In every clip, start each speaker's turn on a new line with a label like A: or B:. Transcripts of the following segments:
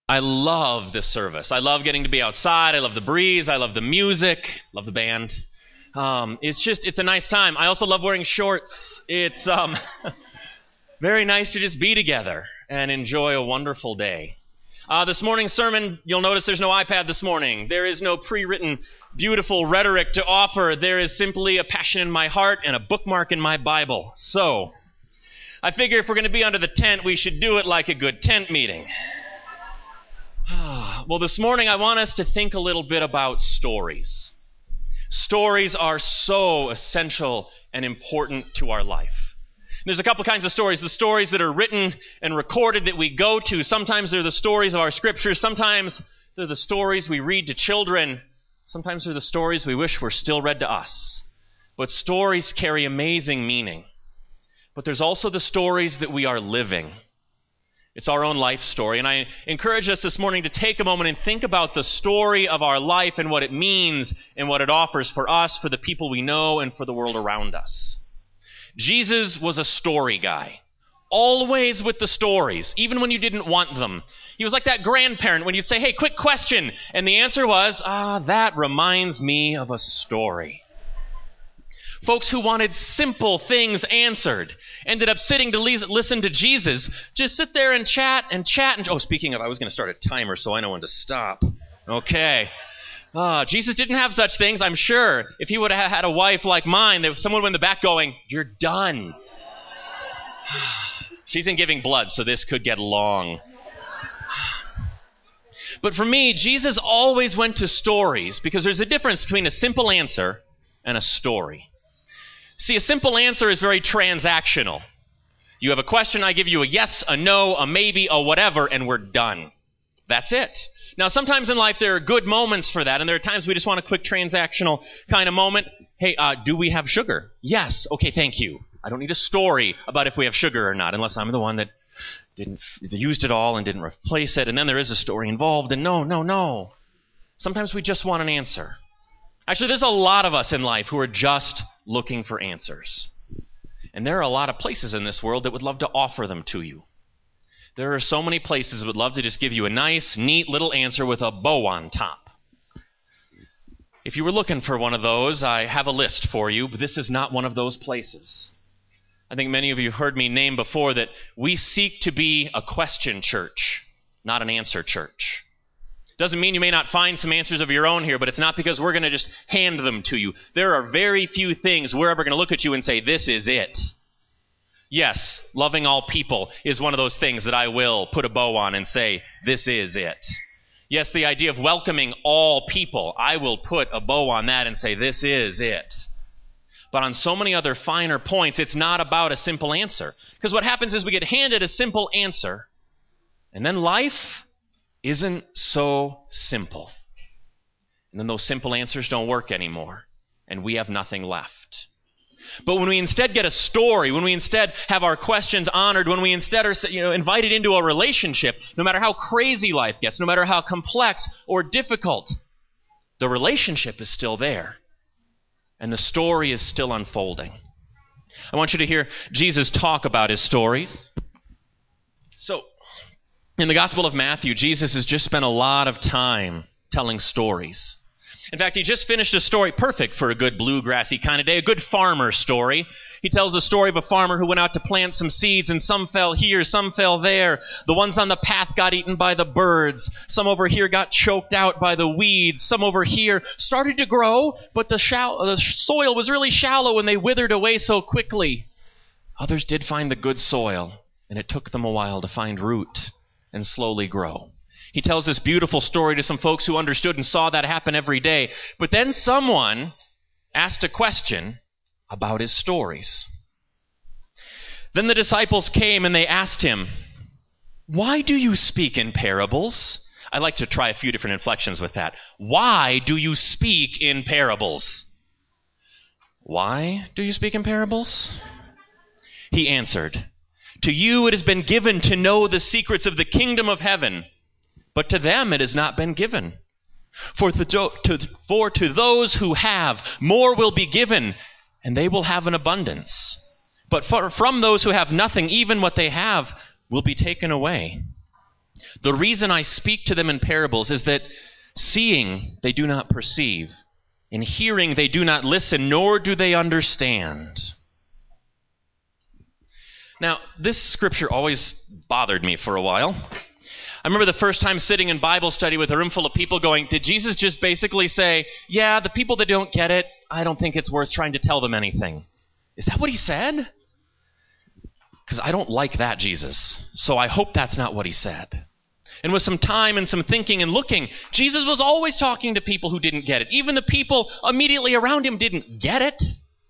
A: I love this service. I love getting to be outside. I love the breeze. I love the music. Love the band. It's a nice time. I also love wearing shorts. It's very nice to just be together and enjoy a wonderful day. This morning's sermon, you'll notice there's no iPad this morning. There is no pre-written, beautiful rhetoric to offer. There is simply a passion in my heart and a bookmark in my Bible. So, I figure if we're going to be under the tent, we should do it like a good tent meeting. Well, this morning I want us to think a little bit about stories. Stories are so essential and important to our life. There's a couple kinds of stories. The stories that are written and recorded that we go to. Sometimes they're the stories of our scriptures. Sometimes they're the stories we read to children. Sometimes they're the stories we wish were still read to us. But stories carry amazing meaning. But there's also the stories that we are living. It's our own life story. And I encourage us this morning to take a moment and think about the story of our life and what it means and what it offers for us, for the people we know, and for the world around us. Jesus was a story guy. Always with the stories, even when you didn't want them. He was like that grandparent when you'd say, "Hey, quick question." And the answer was, that reminds me of a story. Folks who wanted simple things answered ended up sitting to listen to Jesus. Just sit there and chat. Speaking of, I was going to start a timer so I know when to stop. Okay. Jesus didn't have such things, I'm sure. If he would have had a wife like mine, someone in the back going, "You're done." She's in giving blood, so this could get long. But for me, Jesus always went to stories because there's a difference between a simple answer and a story. See, a simple answer is very transactional. You have a question, I give you a yes, a no, a maybe, a whatever, and we're done. That's it. Now, sometimes in life there are good moments for that, and there are times we just want a quick transactional kind of moment. Hey, do we have sugar? Yes. Okay, thank you. I don't need a story about if we have sugar or not, unless I'm the one that used it all and didn't replace it, and then there is a story involved, and no. Sometimes we just want an answer. Actually, there's a lot of us in life who are just looking for answers. And there are a lot of places in this world that would love to offer them to you. There are so many places that would love to just give you a nice, neat little answer with a bow on top. If you were looking for one of those, I have a list for you, but this is not one of those places. I think many of you heard me name before that we seek to be a question church, not an answer church. Doesn't mean you may not find some answers of your own here, but it's not because we're going to just hand them to you. There are very few things we're ever going to look at you and say, "This is it." Yes, loving all people is one of those things that I will put a bow on and say, "This is it." Yes, the idea of welcoming all people, I will put a bow on that and say, "This is it." But on so many other finer points, it's not about a simple answer. Because what happens is we get handed a simple answer, and then life isn't so simple. And then those simple answers don't work anymore, and we have nothing left. But when we instead get a story, when we instead have our questions honored, when we instead are invited into a relationship, no matter how crazy life gets, no matter how complex or difficult, the relationship is still there, and the story is still unfolding. I want you to hear Jesus talk about his stories. So, in the Gospel of Matthew, Jesus has just spent a lot of time telling stories. In fact, he just finished a story perfect for a good bluegrassy kind of day, a good farmer story. He tells the story of a farmer who went out to plant some seeds, and some fell here, some fell there. The ones on the path got eaten by the birds. Some over here got choked out by the weeds. Some over here started to grow, but the soil was really shallow and they withered away so quickly. Others did find the good soil, and it took them a while to find root and slowly grow. He tells this beautiful story to some folks who understood and saw that happen every day. But then someone asked a question about his stories. Then the disciples came and they asked him, "Why do you speak in parables?" I like to try a few different inflections with that. Why do you speak in parables? Why do you speak in parables? He answered, "To you it has been given to know the secrets of the kingdom of heaven, but to them it has not been given. For to those who have, more will be given, and they will have an abundance. But from those who have nothing, even what they have will be taken away. The reason I speak to them in parables is that seeing they do not perceive, and hearing they do not listen, nor do they understand. Now, this scripture always bothered me for a while. I remember the first time sitting in Bible study with a room full of people going, did Jesus just basically say, yeah, the people that don't get it, I don't think it's worth trying to tell them anything? Is that what he said? Because I don't like that Jesus. So I hope that's not what he said. And with some time and some thinking and looking, Jesus was always talking to people who didn't get it. Even the people immediately around him didn't get it.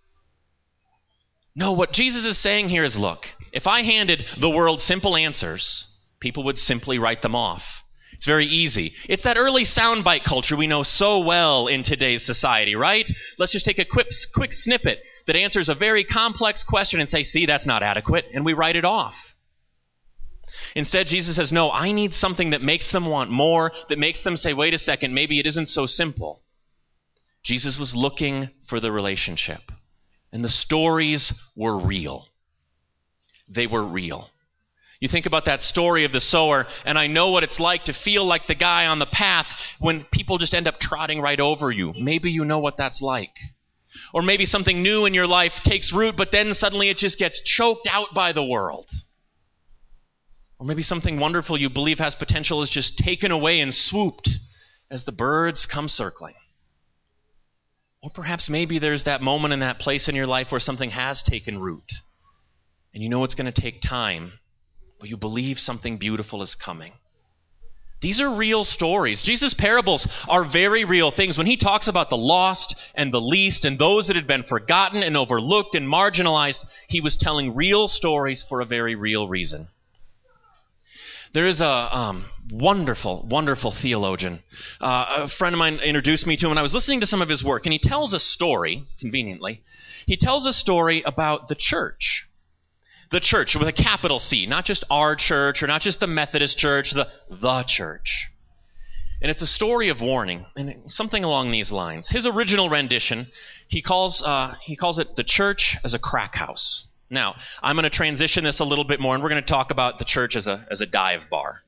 A: No, what Jesus is saying here is, look, if I handed the world simple answers, people would simply write them off. It's very easy. It's that early soundbite culture we know so well in today's society, right? Let's just take a quick snippet that answers a very complex question and say, see, that's not adequate, and we write it off. Instead, Jesus says, no, I need something that makes them want more, that makes them say, wait a second, maybe it isn't so simple. Jesus was looking for the relationship. And the stories were real. They were real. You think about that story of the sower, and I know what it's like to feel like the guy on the path when people just end up trotting right over you. Maybe you know what that's like. Or maybe something new in your life takes root, but then suddenly it just gets choked out by the world. Or maybe something wonderful you believe has potential is just taken away and swooped as the birds come circling. Or perhaps maybe there's that moment in that place in your life where something has taken root. And you know it's going to take time, but you believe something beautiful is coming. These are real stories. Jesus' parables are very real things. When he talks about the lost and the least and those that had been forgotten and overlooked and marginalized, he was telling real stories for a very real reason. There is a wonderful, wonderful theologian. A friend of mine introduced me to him, and I was listening to some of his work, and he tells a story, conveniently. He tells a story about the church. The church with a capital C, not just our church or not just the Methodist church, the church. And it's a story of warning, and something along these lines. His original rendition, he calls it the church as a crack house. Now, I'm going to transition this a little bit more, and we're going to talk about the church as a dive bar.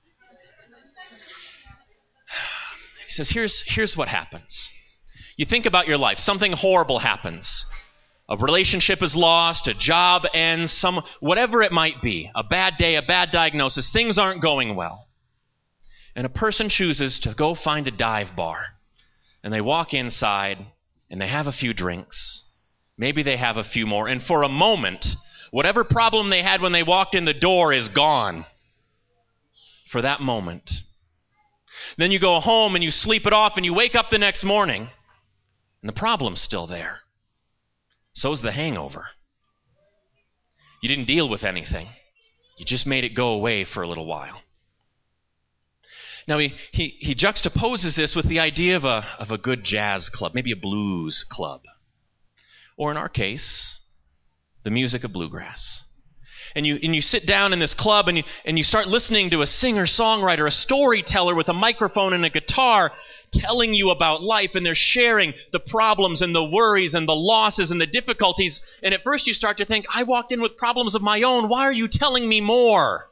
A: He says, here's what happens. You think about your life. Something horrible happens. A relationship is lost, a job ends, whatever it might be. A bad day, a bad diagnosis. Things aren't going well. And a person chooses to go find a dive bar. And they walk inside, and they have a few drinks. Maybe they have a few more. And for a moment, whatever problem they had when they walked in the door is gone. For that moment. Then you go home and you sleep it off and you wake up the next morning and the problem's still there. So's the hangover. You didn't deal with anything. You just made it go away for a little while. Now he juxtaposes this with the idea of a good jazz club, maybe a blues club. Or in our case, the music of bluegrass. And you sit down in this club and you start listening to a singer-songwriter, a storyteller with a microphone and a guitar telling you about life, and they're sharing the problems and the worries and the losses and the difficulties. And at first you start to think, I walked in with problems of my own. Why are you telling me more?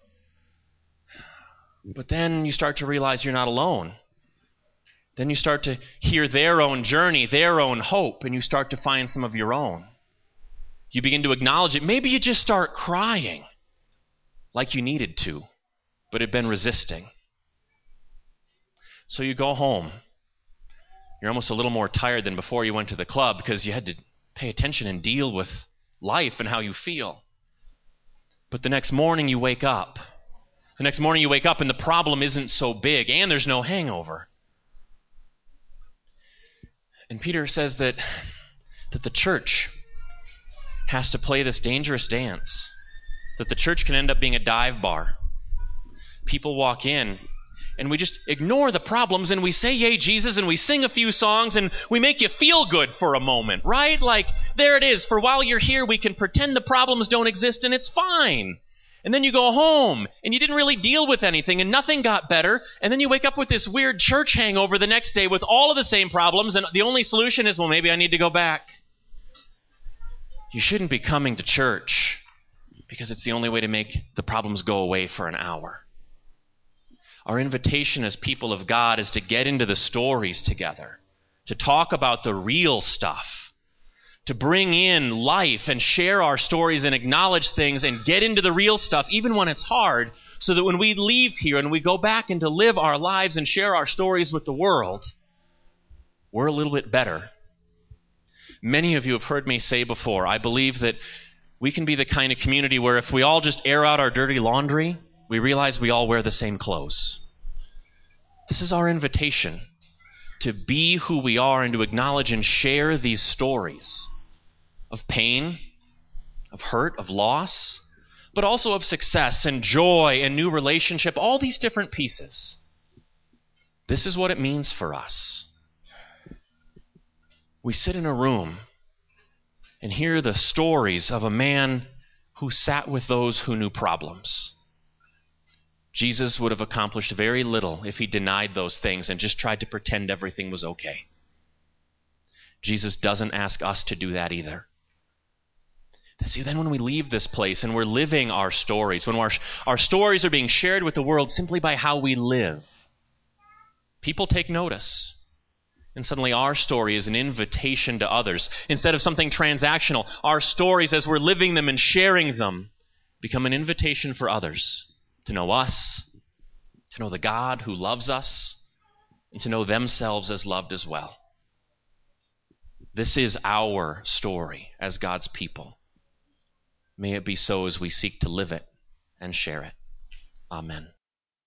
A: But then you start to realize you're not alone. Then you start to hear their own journey, their own hope, and you start to find some of your own. You begin to acknowledge it. Maybe you just start crying like you needed to, but had been resisting. So you go home. You're almost a little more tired than before you went to the club because you had to pay attention and deal with life and how you feel. But the next morning you wake up. The next morning you wake up and the problem isn't so big and there's no hangover. And Peter says that the church has to play this dangerous dance. That the church can end up being a dive bar. People walk in, and we just ignore the problems, and we say, yay, Jesus, and we sing a few songs, and we make you feel good for a moment, right? Like, there it is. For while you're here, we can pretend the problems don't exist, and it's fine. And then you go home, and you didn't really deal with anything, and nothing got better, and then you wake up with this weird church hangover the next day with all of the same problems, and the only solution is, well, maybe I need to go back. You shouldn't be coming to church because it's the only way to make the problems go away for an hour. Our invitation as people of God is to get into the stories together, to talk about the real stuff, to bring in life and share our stories and acknowledge things and get into the real stuff, even when it's hard, so that when we leave here and we go back and to live our lives and share our stories with the world, we're a little bit better. Many of you have heard me say before, I believe that we can be the kind of community where if we all just air out our dirty laundry, we realize we all wear the same clothes. This is our invitation to be who we are and to acknowledge and share these stories of pain, of hurt, of loss, but also of success and joy and new relationship, all these different pieces. This is what it means for us. We sit in a room and hear the stories of a man who sat with those who knew problems. Jesus would have accomplished very little if he denied those things and just tried to pretend everything was okay. Jesus doesn't ask us to do that either. See, then when we leave this place and we're living our stories, when our stories are being shared with the world simply by how we live, people take notice. And suddenly our story is an invitation to others. Instead of something transactional, our stories, as we're living them and sharing them, become an invitation for others to know us, to know the God who loves us, and to know themselves as loved as well. This is our story as God's people. May it be so as we seek to live it and share it. Amen.